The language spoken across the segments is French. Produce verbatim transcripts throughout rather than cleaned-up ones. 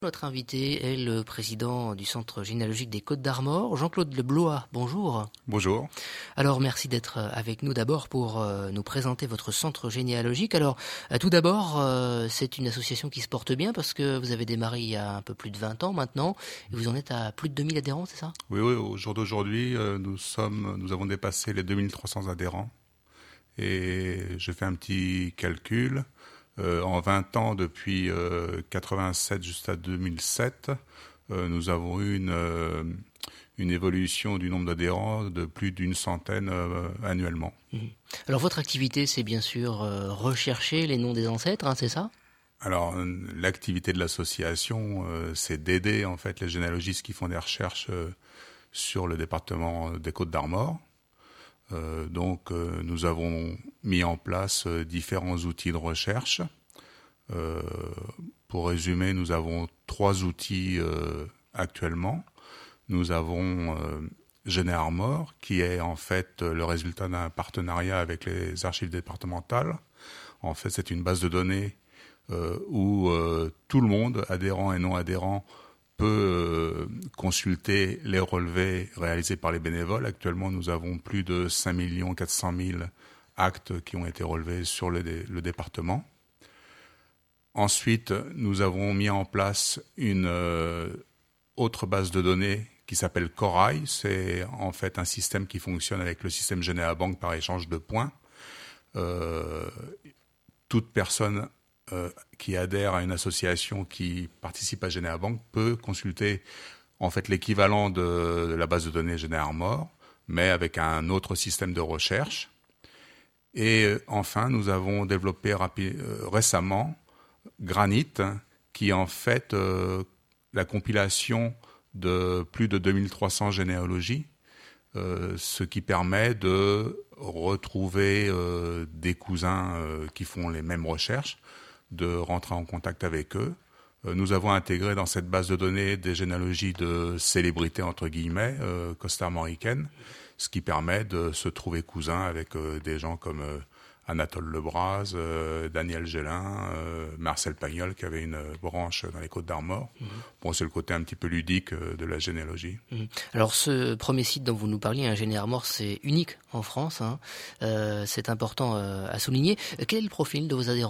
Notre invité est le président du Centre généalogique des Côtes d'Armor, Jean-Claude Leblois. Bonjour. Bonjour. Alors, merci d'être avec nous d'abord pour euh, nous présenter votre centre généalogique. Alors, euh, tout d'abord, euh, c'est une association qui se porte bien parce que vous avez démarré il y a un peu plus de vingt ans maintenant et vous en êtes à plus de deux mille adhérents, c'est ça ? Oui, oui, au jour d'aujourd'hui, euh, nous sommes, nous avons dépassé les deux mille trois cents adhérents. Et je fais un petit calcul. Euh, en vingt ans, depuis euh, quatre-vingt-sept jusqu'à deux mille sept, euh, nous avons eu une, euh, une évolution du nombre d'adhérents de plus d'une centaine euh, annuellement. Mmh. Alors votre activité, c'est bien sûr euh, rechercher les noms des ancêtres, hein, c'est ça ? Alors l'activité de l'association, euh, c'est d'aider en fait les généalogistes qui font des recherches euh, sur le département des Côtes d'Armor. Euh, donc, euh, nous avons mis en place euh, différents outils de recherche. Euh, pour résumer, nous avons trois outils euh, actuellement. Nous avons euh, GeneArmor, qui est en fait le résultat d'un partenariat avec les archives départementales. En fait, c'est une base de données euh, où euh, tout le monde, adhérents et non adhérents, peut consulter les relevés réalisés par les bénévoles. Actuellement, nous avons plus de cinq millions quatre cent mille actes qui ont été relevés sur le, dé, le département. Ensuite, nous avons mis en place une euh, autre base de données qui s'appelle Corail. C'est en fait un système qui fonctionne avec le système GeneAbank par échange de points. Euh, toute personne Euh, qui adhère à une association qui participe à GeneAbank peut consulter en fait l'équivalent de, de la base de données GeneArmor, mais avec un autre système de recherche. Et euh, enfin, nous avons développé rapi- euh, récemment Granite, qui est en fait euh, la compilation de plus de deux mille trois cents généalogies, euh, ce qui permet de retrouver euh, des cousins euh, qui font les mêmes recherches, de rentrer en contact avec eux. Euh, nous avons intégré dans cette base de données des généalogies de célébrités, entre guillemets, euh, costarmoricaines, ce qui permet de se trouver cousin avec euh, des gens comme euh, Anatole Lebras, euh, Daniel Gélin, euh, Marcel Pagnol, qui avait une euh, branche dans les Côtes d'Armor. Mmh. Bon, c'est le côté un petit peu ludique euh, de la généalogie. Mmh. Alors, ce premier site dont vous nous parliez, un GeneArmor, c'est unique en France. Hein. Euh, c'est important euh, à souligner. Quel est le profil de vos adhérents ?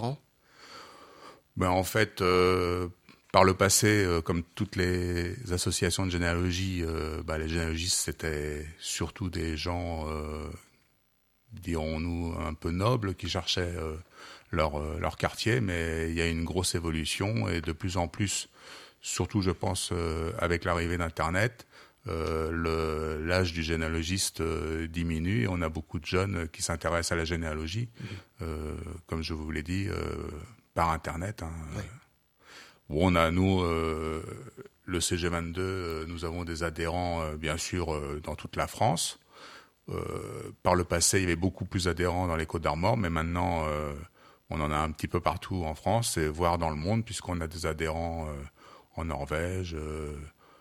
Ben, en fait, euh, par le passé, euh, comme toutes les associations de généalogie, euh, ben, les généalogistes, c'était surtout des gens, euh, dirons-nous, un peu nobles, qui cherchaient euh, leur, euh, leur quartier, mais il y a une grosse évolution, et de plus en plus, surtout je pense euh, avec l'arrivée d'Internet, euh, le, l'âge du généalogiste euh, diminue, et on a beaucoup de jeunes qui s'intéressent à la généalogie, mmh. euh, comme je vous l'ai dit, euh, par Internet. Hein. Oui. Où on a, nous, euh, le C G vingt-deux, euh, nous avons des adhérents, euh, bien sûr, euh, dans toute la France. Euh, par le passé, il y avait beaucoup plus d'adhérents dans les Côtes d'Armor, mais maintenant, euh, on en a un petit peu partout en France, et voire dans le monde, puisqu'on a des adhérents euh, en Norvège, euh,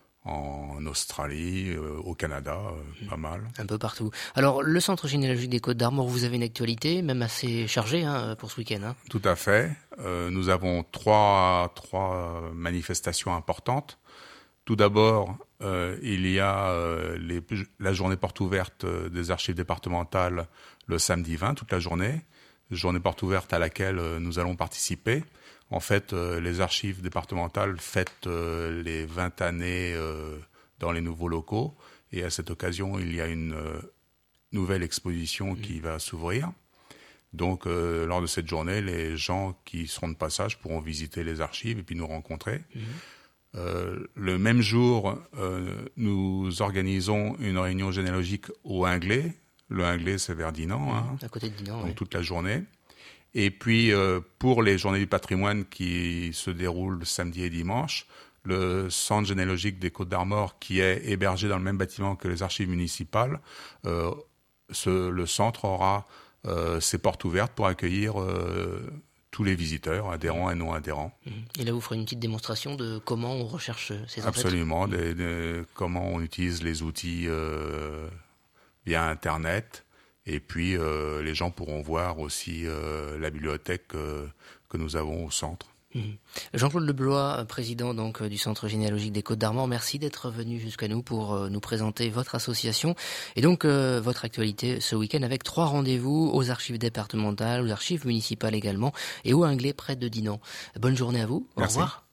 en Australie, euh, au Canada, euh, mmh. pas mal. Un peu partout. Alors, le Centre généalogique des Côtes d'Armor, vous avez une actualité, même assez chargée hein, pour ce week-end. Hein. Tout à fait. Euh, nous avons trois, trois manifestations importantes. Tout d'abord, euh, il y a euh, les, la journée porte ouverte des archives départementales le samedi vingt, toute la journée. Journée porte ouverte à laquelle euh, nous allons participer. En fait, euh, les archives départementales fêtent euh, les vingt années euh, dans les nouveaux locaux. Et à cette occasion, il y a une euh, nouvelle exposition mmh. qui va s'ouvrir. Donc, euh, lors de cette journée, les gens qui seront de passage pourront visiter les archives et puis nous rencontrer. Mmh. Euh, le même jour, euh, nous organisons une réunion généalogique au Hingley. Le Hingley, c'est vers Dinan. Mmh. Hein, à côté de Dinan, donc oui. toute la journée. Et puis, euh, pour les journées du patrimoine qui se déroulent samedi et dimanche, le centre généalogique des Côtes d'Armor, qui est hébergé dans le même bâtiment que les archives municipales, euh, ce, le centre aura euh, ses portes ouvertes pour accueillir euh, tous les visiteurs, adhérents et non adhérents. Et là, vous ferez une petite démonstration de comment on recherche ces ancêtres. Absolument, des, des, comment on utilise les outils euh, via Internet. Et puis, euh, les gens pourront voir aussi euh, la bibliothèque euh, que nous avons au centre. Mmh. Jean-Claude Leblois, président donc du Centre généalogique des Côtes d'Armor, merci d'être venu jusqu'à nous pour euh, nous présenter votre association et donc euh, votre actualité ce week-end avec trois rendez-vous aux archives départementales, aux archives municipales également et au Hingley près de Dinan. Bonne journée à vous, au merci. revoir.